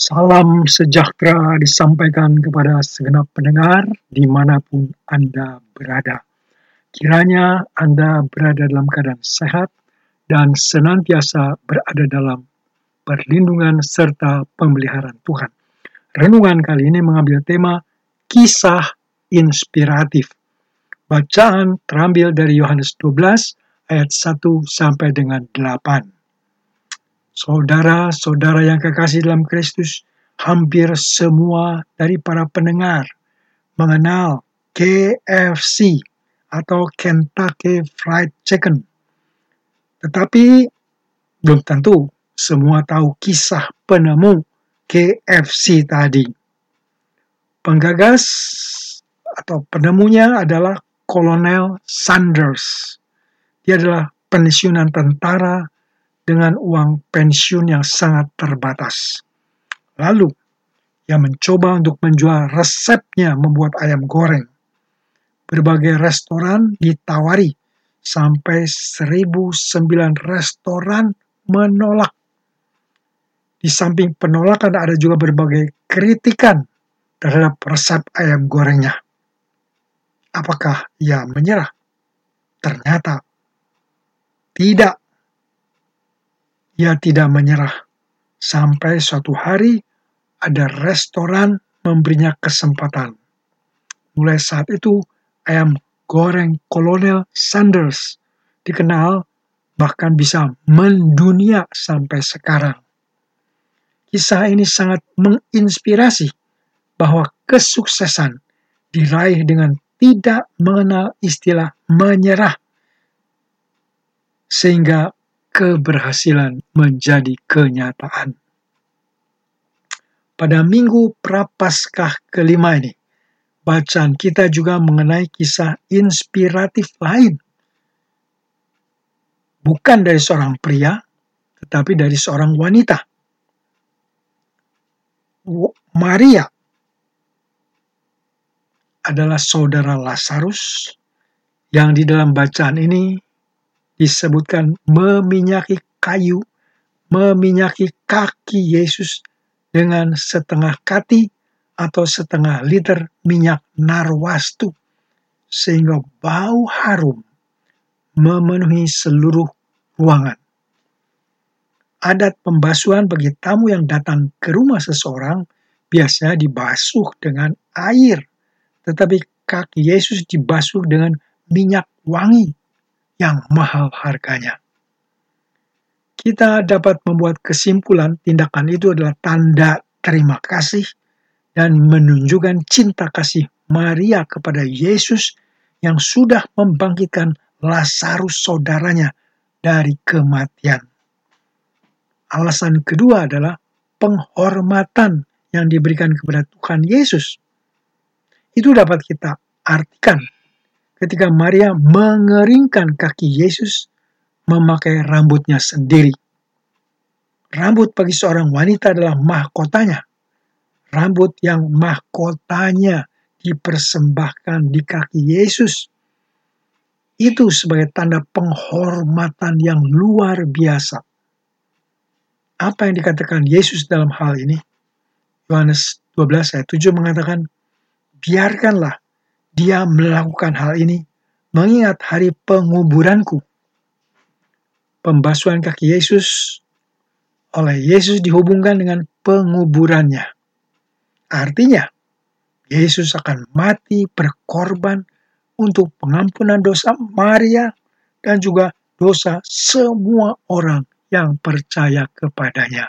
Salam sejahtera disampaikan kepada segenap pendengar dimanapun Anda berada. Kiranya Anda berada dalam keadaan sehat dan senantiasa berada dalam perlindungan serta pemeliharaan Tuhan. Renungan kali ini mengambil tema kisah inspiratif. Bacaan terambil dari Yohanes 12 ayat 1 sampai dengan 8. Saudara-saudara yang kekasih dalam Kristus, hampir semua dari para pendengar mengenal KFC atau Kentucky Fried Chicken. Tetapi belum tentu semua tahu kisah penemu KFC tadi. Penggagas atau penemunya adalah Kolonel Sanders. Dia adalah pensiunan tentara dengan uang pensiun yang sangat terbatas. Lalu, ia mencoba untuk menjual resepnya membuat ayam goreng. Berbagai restoran ditawari, sampai 1.009 restoran menolak. Di samping penolakan ada juga berbagai kritikan terhadap resep ayam gorengnya. Apakah ia menyerah? Ternyata tidak. Ia tidak menyerah. Sampai suatu hari ada restoran memberinya kesempatan. Mulai saat itu ayam goreng Kolonel Sanders dikenal bahkan bisa mendunia sampai sekarang. Kisah ini sangat menginspirasi bahwa kesuksesan diraih dengan tidak mengenal istilah menyerah. Sehingga keberhasilan menjadi kenyataan. Pada minggu Prapaskah kelima ini, bacaan kita juga mengenai kisah inspiratif lain. Bukan dari seorang pria, tetapi dari seorang wanita. Maria adalah saudara Lazarus yang di dalam bacaan ini disebutkan meminyaki kaki Yesus dengan setengah kati atau setengah liter minyak narwastu, sehingga bau harum memenuhi seluruh ruangan. Adat pembasuhan bagi tamu yang datang ke rumah seseorang biasanya dibasuh dengan air, tetapi kaki Yesus dibasuh dengan minyak wangi yang mahal harganya. Kita dapat membuat kesimpulan tindakan itu adalah tanda terima kasih dan menunjukkan cinta kasih Maria kepada Yesus yang sudah membangkitkan Lazarus saudaranya dari kematian. Alasan kedua adalah penghormatan yang diberikan kepada Tuhan Yesus. Itu dapat kita artikan ketika Maria mengeringkan kaki Yesus memakai rambutnya sendiri. Rambut bagi seorang wanita adalah mahkotanya. Rambut yang mahkotanya dipersembahkan di kaki Yesus. Itu sebagai tanda penghormatan yang luar biasa. Apa yang dikatakan Yesus dalam hal ini? Yohanes 12 ayat 7 mengatakan, biarkanlah dia melakukan hal ini mengingat hari penguburanku. Pembasuhan kaki Yesus oleh Yesus dihubungkan dengan penguburannya. Artinya, Yesus akan mati berkorban untuk pengampunan dosa Maria dan juga dosa semua orang yang percaya kepadanya.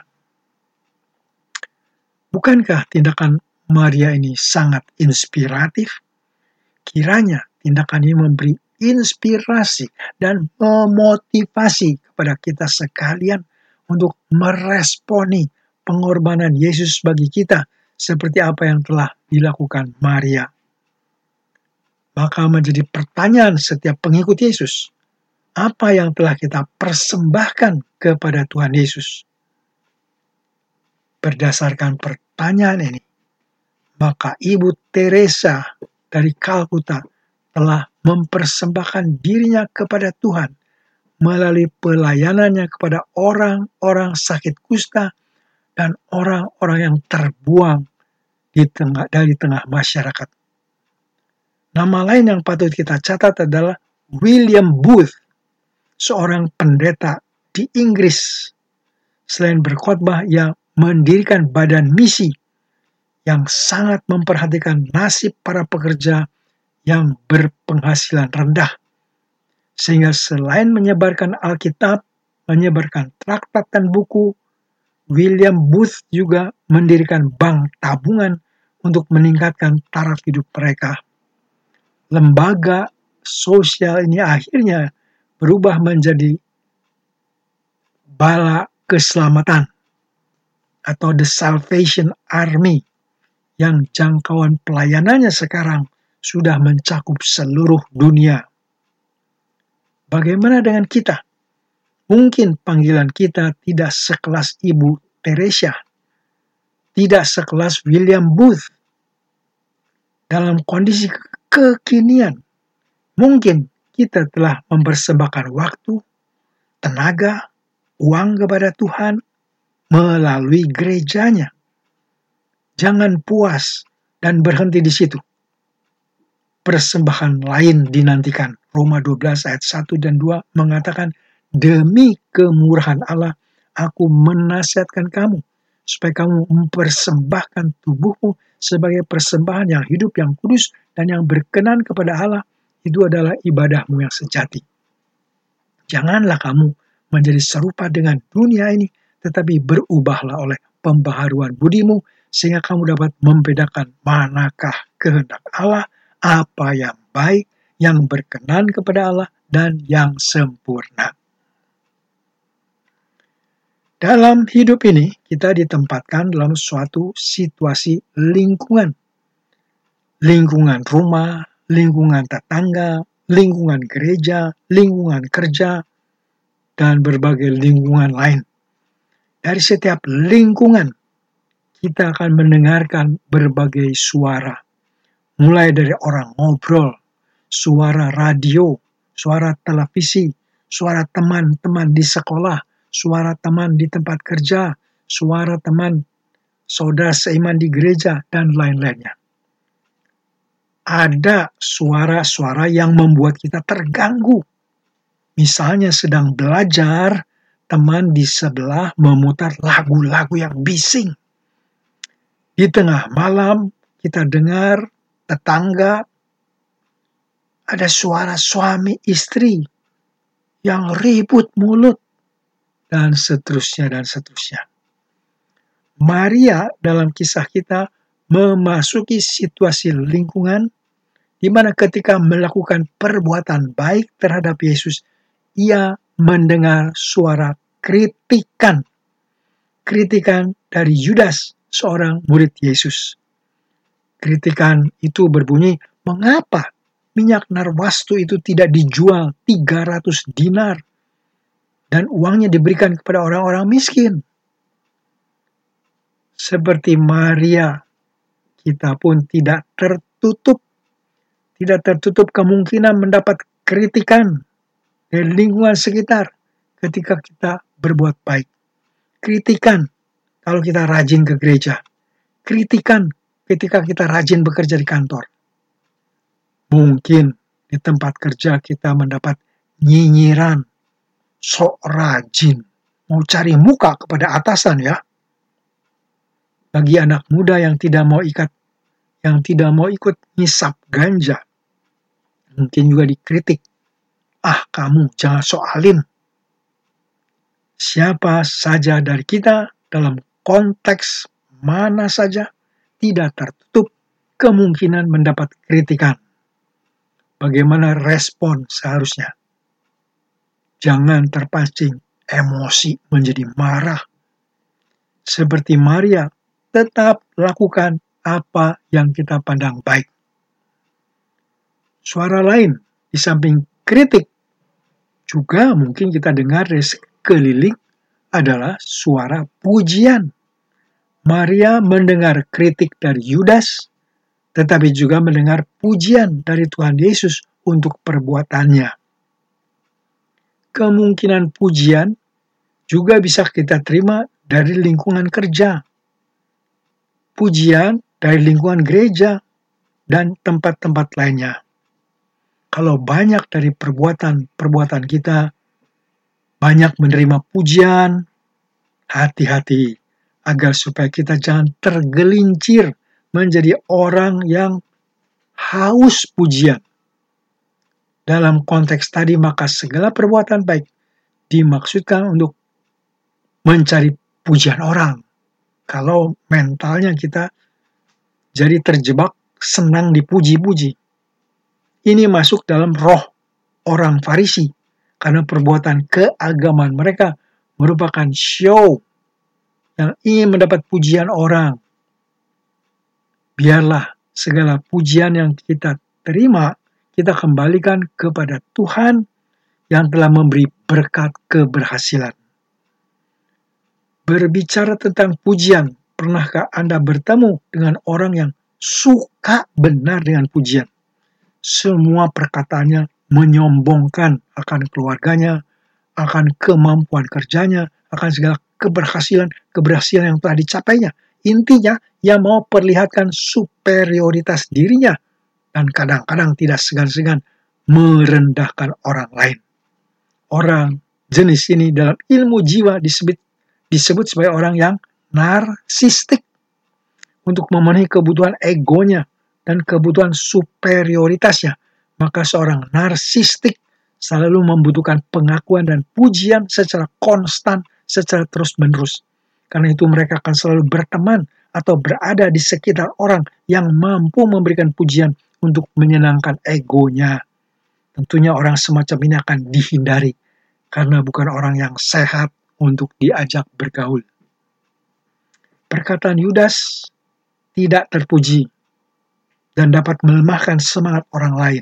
Bukankah tindakan Maria ini sangat inspiratif? Kiranya tindakan ini memberi inspirasi dan memotivasi kepada kita sekalian untuk meresponi pengorbanan Yesus bagi kita seperti apa yang telah dilakukan Maria. Maka menjadi pertanyaan setiap pengikut Yesus, apa yang telah kita persembahkan kepada Tuhan Yesus? Berdasarkan pertanyaan ini, maka Ibu Teresa dari Kalkuta telah mempersembahkan dirinya kepada Tuhan melalui pelayanannya kepada orang-orang sakit kusta dan orang-orang yang terbuang dari tengah masyarakat. Nama lain yang patut kita catat adalah William Booth, seorang pendeta di Inggris. Selain berkhotbah, ia mendirikan badan misi yang sangat memperhatikan nasib para pekerja yang berpenghasilan rendah. Sehingga selain menyebarkan Alkitab, menyebarkan traktat dan buku, William Booth juga mendirikan bank tabungan untuk meningkatkan taraf hidup mereka. Lembaga sosial ini akhirnya berubah menjadi Bala Keselamatan atau The Salvation Army yang jangkauan pelayanannya sekarang sudah mencakup seluruh dunia. Bagaimana dengan kita? Mungkin panggilan kita tidak sekelas Ibu Teresia, tidak sekelas William Booth. Dalam kondisi kekinian, mungkin kita telah mempersembahkan waktu, tenaga, uang kepada Tuhan melalui gerejanya. Jangan puas dan berhenti di situ. Persembahan lain dinantikan. Roma 12 ayat 1 dan 2 mengatakan, demi kemurahan Allah, aku menasihatkan kamu, supaya kamu mempersembahkan tubuhmu sebagai persembahan yang hidup, yang kudus, dan yang berkenan kepada Allah. Itu adalah ibadahmu yang sejati. Janganlah kamu menjadi serupa dengan dunia ini, tetapi berubahlah oleh pembaharuan budimu, sehingga kamu dapat membedakan manakah kehendak Allah, apa yang baik, yang berkenan kepada Allah, dan yang sempurna. Dalam hidup ini, kita ditempatkan dalam suatu situasi lingkungan. Lingkungan rumah, lingkungan tetangga, lingkungan gereja, lingkungan kerja, dan berbagai lingkungan lain. Dari setiap lingkungan, kita akan mendengarkan berbagai suara. Mulai dari orang ngobrol, suara radio, suara televisi, suara teman-teman di sekolah, suara teman di tempat kerja, suara teman saudara seiman di gereja, dan lain-lainnya. Ada suara-suara yang membuat kita terganggu. Misalnya sedang belajar, teman di sebelah memutar lagu-lagu yang bising. Di tengah malam, kita dengar tetangga, ada suara suami istri yang ribut mulut, dan seterusnya dan seterusnya. Maria dalam kisah kita memasuki situasi lingkungan di mana ketika melakukan perbuatan baik terhadap Yesus, ia mendengar suara kritikan. Kritikan dari Yudas, seorang murid Yesus. Kritikan itu berbunyi, mengapa minyak narwastu itu tidak dijual 300 dinar? Dan uangnya diberikan kepada orang-orang miskin. Seperti Maria, kita pun tidak tertutup kemungkinan mendapat kritikan dari lingkungan sekitar ketika kita berbuat baik. Kritikan kalau kita rajin ke gereja. Kritikan ketika kita rajin bekerja di kantor. Mungkin di tempat kerja kita mendapat nyinyiran, sok rajin, mau cari muka kepada atasan ya. Bagi anak muda yang tidak mau ikut ngisap ganja, mungkin juga dikritik. Kamu jangan sok alim. Siapa saja dari kita dalam konteks mana saja tidak tertutup kemungkinan mendapat kritikan. Bagaimana respon seharusnya? Jangan terpancing emosi menjadi marah. Seperti Maria, tetap lakukan apa yang kita pandang baik. Suara lain di samping kritik juga mungkin kita dengar dari sekeliling adalah suara pujian. Maria mendengar kritik dari Yudas, tetapi juga mendengar pujian dari Tuhan Yesus untuk perbuatannya. Kemungkinan pujian juga bisa kita terima dari lingkungan kerja, pujian dari lingkungan gereja, dan tempat-tempat lainnya. Kalau banyak dari perbuatan kita banyak menerima pujian, hati-hati agar supaya kita jangan tergelincir menjadi orang yang haus pujian. Dalam konteks tadi, maka segala perbuatan baik dimaksudkan untuk mencari pujian orang. Kalau mentalnya kita jadi terjebak senang dipuji-puji. Ini masuk dalam roh orang Farisi, karena perbuatan keagamaan mereka merupakan show yang ingin mendapat pujian orang. Biarlah segala pujian yang kita terima, kita kembalikan kepada Tuhan yang telah memberi berkat keberhasilan. Berbicara tentang pujian, pernahkah Anda bertemu dengan orang yang suka benar dengan pujian? Semua perkataannya menyombongkan akan keluarganya, akan kemampuan kerjanya, akan segala keberhasilan yang telah dicapainya. Intinya, ia mau perlihatkan superioritas dirinya dan kadang-kadang tidak segan-segan merendahkan orang lain. Orang jenis ini dalam ilmu jiwa disebut sebagai orang yang narsistik, untuk memenuhi kebutuhan egonya dan kebutuhan superioritasnya. Maka seorang narsistik selalu membutuhkan pengakuan dan pujian secara konstan, secara terus-menerus. Karena itu mereka akan selalu berteman atau berada di sekitar orang yang mampu memberikan pujian untuk menyenangkan egonya. Tentunya orang semacam ini akan dihindari, karena bukan orang yang sehat untuk diajak bergaul. Perkataan Yudas tidak terpuji dan dapat melemahkan semangat orang lain.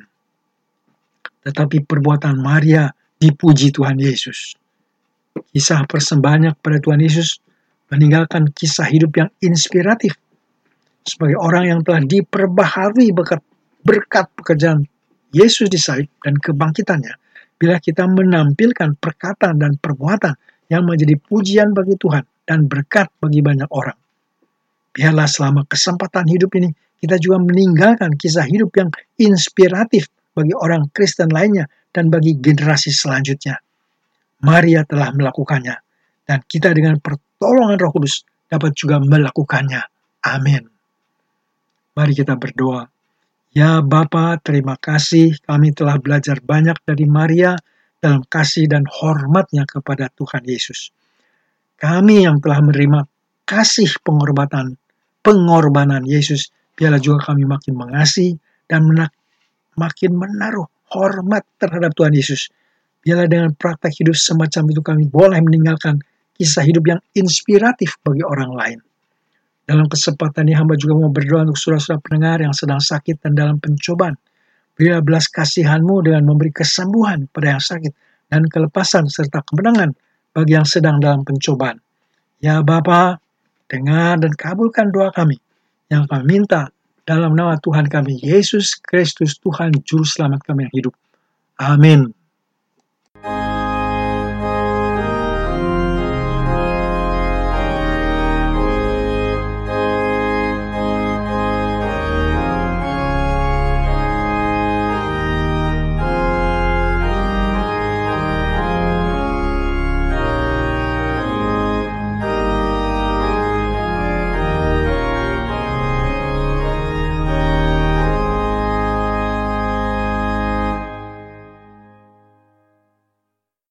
Tetapi perbuatan Maria dipuji Tuhan Yesus. Kisah persembahannya kepada Tuhan Yesus meninggalkan kisah hidup yang inspiratif. Sebagai orang yang telah diperbaharui berkat pekerjaan Yesus di salib dan kebangkitannya, bila kita menampilkan perkataan dan perbuatan yang menjadi pujian bagi Tuhan dan berkat bagi banyak orang, biarlah selama kesempatan hidup ini kita juga meninggalkan kisah hidup yang inspiratif bagi orang Kristen lainnya dan bagi generasi selanjutnya. Maria telah melakukannya, dan kita dengan pertolongan Roh Kudus dapat juga melakukannya. Amin. Mari kita berdoa. Ya Bapa, terima kasih kami telah belajar banyak dari Maria dalam kasih dan hormatnya kepada Tuhan Yesus. Kami yang telah menerima kasih pengorbanan Yesus, biarlah juga kami makin mengasihi dan makin menaruh hormat terhadap Tuhan Yesus. Biarlah dengan praktek hidup semacam itu kami boleh meninggalkan kisah hidup yang inspiratif bagi orang lain. Dalam kesempatan ini hamba juga mau berdoa untuk saudara-saudara pendengar yang sedang sakit dan dalam pencobaan. Berilah belas kasihan-Mu dengan memberi kesembuhan pada yang sakit dan kelepasan serta kemenangan bagi yang sedang dalam pencobaan. Ya Bapa, dengar dan kabulkan doa kami yang kami minta dalam nama Tuhan kami, Yesus Kristus, Tuhan Juru Selamat kami yang hidup. Amin.